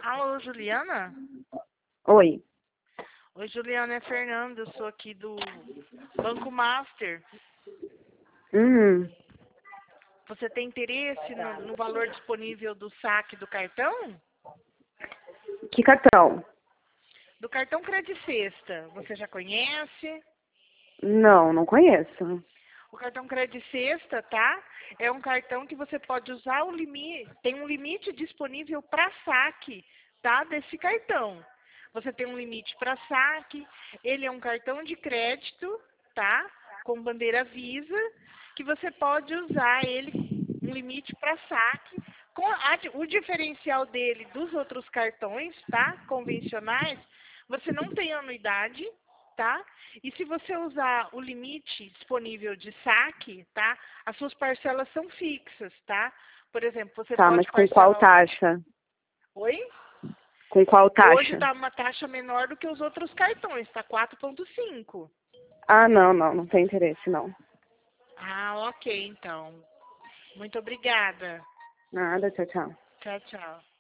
Alô, Juliana? Oi. Oi, Juliana, é Fernanda, eu sou aqui do Banco Master. Você tem interesse no valor disponível do saque do cartão? Que cartão? Do cartão Credit Sexta, você já conhece? Não, não conheço. O cartão Credit Sexta, tá? É um cartão que você pode usar o limite, tem um limite disponível para saque, tá? Desse cartão. Você tem um limite para saque, ele é um cartão de crédito, tá? Com bandeira Visa, que você pode usar ele, um limite para saque. O diferencial dele dos outros cartões, tá? Convencionais, você não tem anuidade, tá? E se você usar o limite disponível de saque, tá? As suas parcelas são fixas, tá? Por exemplo, você Tá, pode mas com qual parcelar... taxa? Oi? Com qual Hoje taxa? está uma taxa menor do que os outros cartões, tá 4,5. Ah, não tem interesse, não. Ah, ok, então. Muito obrigada. Nada, tchau, tchau. Tchau, tchau.